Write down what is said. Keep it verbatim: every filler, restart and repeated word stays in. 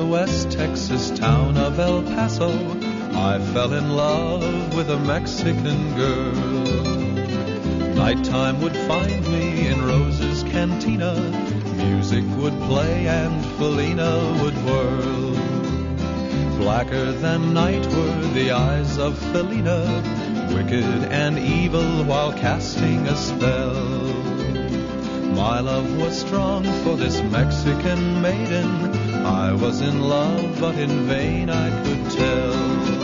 the West Texas town of El Paso, I fell in love with a Mexican girl. Nighttime would find me in Rose's cantina. Music would play and Felina would whirl. Blacker than night were the eyes of Felina, wicked and evil while casting a spell. My love was strong for this Mexican maiden. I was in love, but in vain I could tell.